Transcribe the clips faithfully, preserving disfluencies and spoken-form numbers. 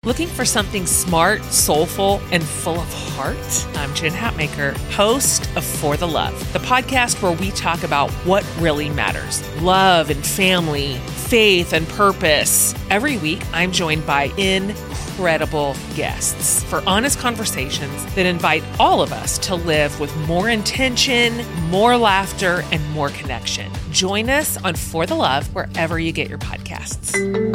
Looking for something smart, soulful, and full of heart? I'm Jen Hatmaker, host of For the Love, the podcast where we talk about what really matters. Love and family, faith and purpose. Every week, I'm joined by incredible guests for honest conversations that invite all of us to live with more intention, more laughter, and more connection. Join us on For the Love wherever you get your podcasts.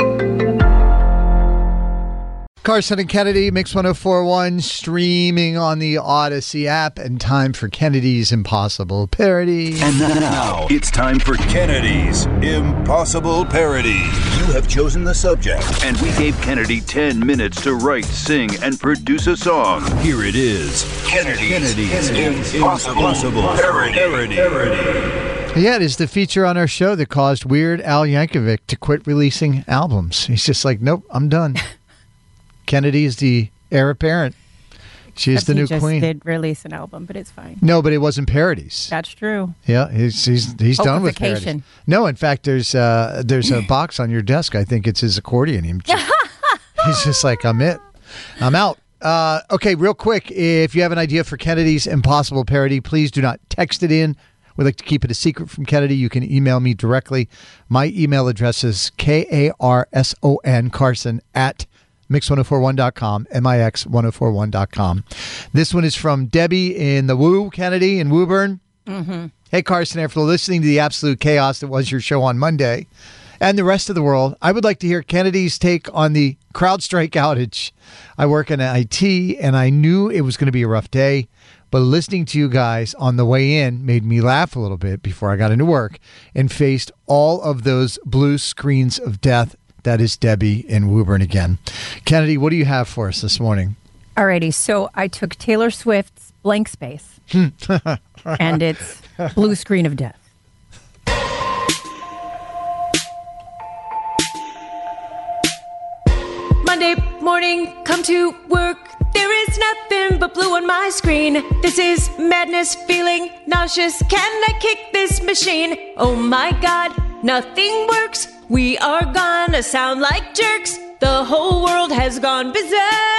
Carson and Kennedy, Mix one oh four point one, streaming on the Odyssey app, and time for Kennedy's Impossible Parody. And now, it's time for Kennedy's Impossible Parody. You have chosen the subject, and we gave Kennedy ten minutes to write, sing, and produce a song. Here it is, Kennedy's, Kennedy's, Kennedy's Impossible, Impossible Parody. Parody. Parody. Yeah, it is the feature on our show that caused Weird Al Yankovic to quit releasing albums. He's just like, nope, I'm done. Kennedy is the heir apparent. She's Except the new he just queen. Did release an album, but it's fine. No, but it wasn't parodies. That's true. Yeah, he's he's he's done with parodies. Okification. No, in fact, there's uh, there's a box on your desk. I think it's his accordion. He just, he's just like, I'm it. I'm out. Uh, okay, real quick, if you have an idea for Kennedy's Impossible Parody, please do not text it in. We'd like to keep it a secret from Kennedy. You can email me directly. My email address is K A R S O N, Carson, at mix ten forty-one dot com, M I X ten forty-one dot com. This one is from Debbie in the Woo, Kennedy, in Woburn. Mm-hmm. Hey, Carson, after listening to the absolute chaos that was your show on Monday and the rest of the world, I would like to hear Kennedy's take on the CrowdStrike outage. I work in I T, and I knew it was going to be a rough day, but listening to you guys on the way in made me laugh a little bit before I got into work and faced all of those blue screens of death. That is Debbie in Woburn again. Kennedy, what do you have for us this morning? Alrighty, so I took Taylor Swift's Blank Space, and it's Blue Screen of Death. Monday morning, come to work. There is nothing but blue on my screen. This is madness, feeling nauseous. Can I kick this machine? Oh my God, nothing works. We are gonna sound like jerks. The whole world has gone berserk.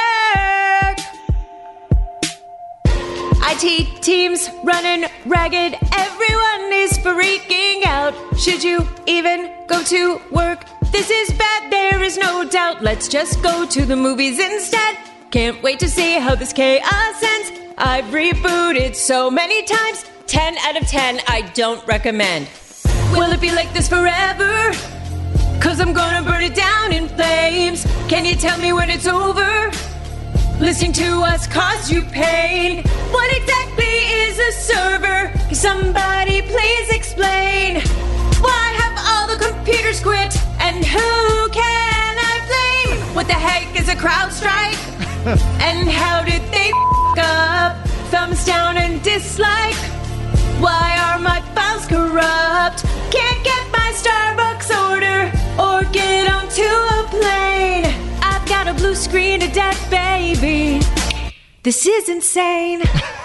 I T teams running ragged. Everyone is freaking out. Should you even go to work? This is bad, there is no doubt. Let's just go to the movies instead. Can't wait to see how this chaos ends. I've rebooted so many times. ten out of ten, I don't recommend. Will it be like this forever? Cause I'm gonna burn it down in flames. Can you tell me when it's over? Listening to us cause you pain. What exactly is a server? Can somebody please explain? Why have all the computers quit? And who can I blame? What the heck is a CrowdStrike? And how did they f*** up? Thumbs down and dislike. Why are my files corrupt? Can't get my Starbucks order or get onto a plane. I've got a blue screen of death, baby. This is insane.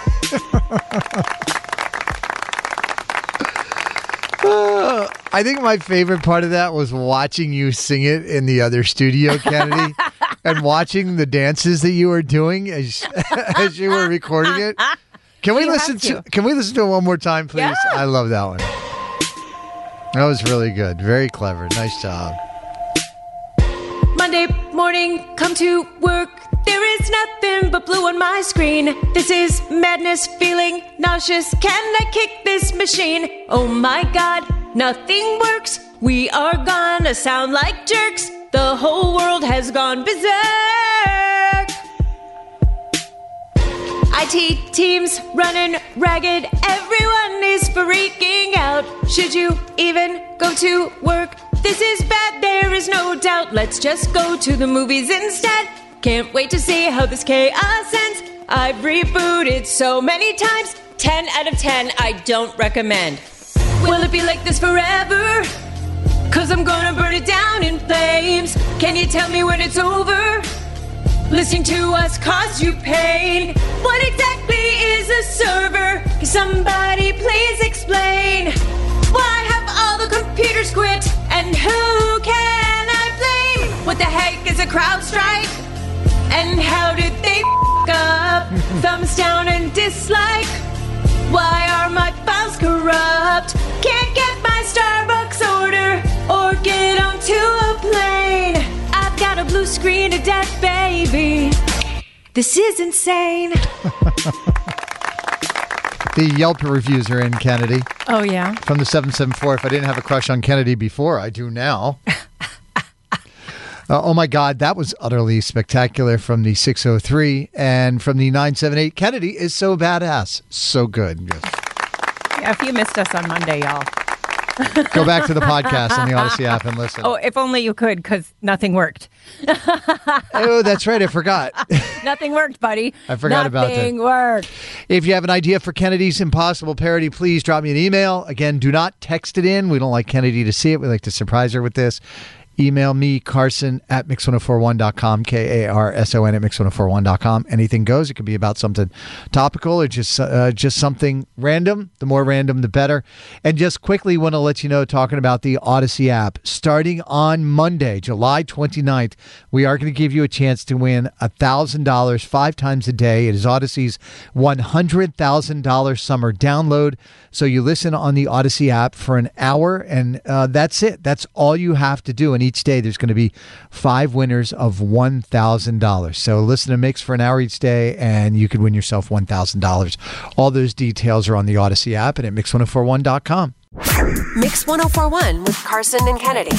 uh, I think my favorite part of that was watching you sing it in the other studio, Kennedy, and watching the dances that you were doing as as you were recording it. Can we You listen have to, to. Can we listen to it one more time, please? Yeah. I love that one. That was really good. Very clever. Nice job. Monday morning, come to work. There is nothing but blue on my screen. This is madness, feeling nauseous. Can I kick this machine? Oh my God, nothing works. We are gonna sound like jerks. The whole world has gone berserk. I T teams running ragged. Everyone is freaking out. Should you even go to work? This is bad, there is no doubt. Let's just go to the movies instead. Can't wait to see how this chaos ends. I've rebooted so many times. ten out of ten, I don't recommend. Will it be like this forever? Cause I'm gonna burn it down in flames. Can you tell me when it's over? Listening to us cause you pain. What exactly is a server? Can somebody please explain? Why have all the computers quit? And who can I blame? What the heck is a CrowdStrike? And how did they f up? Thumbs down and dislike. Why are my files corrupt? Can't get my Starbucks order or get onto a plane. I've got a blue screen of death, baby. This is insane. The Yelp reviews are in, Kennedy. Oh, yeah? From the seven seven four. If I didn't have a crush on Kennedy before, I do now. uh, oh, my God. That was utterly spectacular from the six oh three. And from the nine seven eight, Kennedy is so badass. So good. Yes. Yeah, if you missed us on Monday, y'all. Go back to the podcast on the Odyssey app and listen. Oh, if only you could, because nothing worked. Oh, that's right. I forgot. Nothing worked, buddy. I forgot about that. Nothing worked. If you have an idea for Kennedy's Impossible Parody, please drop me an email. Again, do not text it in. We don't like Kennedy to see it. We like to surprise her with this. Email me, Carson at mix ten forty-one dot com, K A R S O N at mix ten forty-one dot com. Anything goes. It could be about something topical or just uh, just something random. The more random, the better. And just quickly want to let you know, talking about the Odyssey app, starting on Monday, July twenty-ninth, we are going to give you a chance to win one thousand dollars five times a day. It is Odyssey's one hundred thousand dollars summer download. So you listen on the Odyssey app for an hour, and uh, that's it. That's all you have to do. And each day there's going to be five winners of one thousand dollars. So listen to Mix for an hour each day, and you could win yourself one thousand dollars. All those details are on the Odyssey app and at mix ten forty-one dot com. Mix ten forty-one with Carson and Kennedy.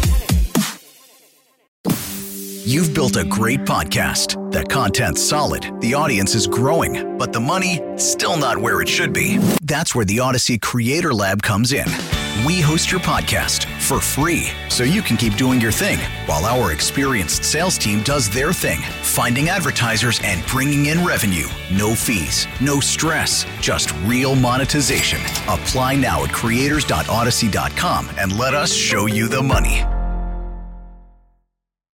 You've built a great podcast. The content's solid, the audience is growing, but the money, still not where it should be. That's where the Odyssey Creator Lab comes in. We host your podcast for free, so you can keep doing your thing, while our experienced sales team does their thing, finding advertisers and bringing in revenue. No fees, no stress, just real monetization. Apply now at creators dot odyssey dot com and let us show you the money.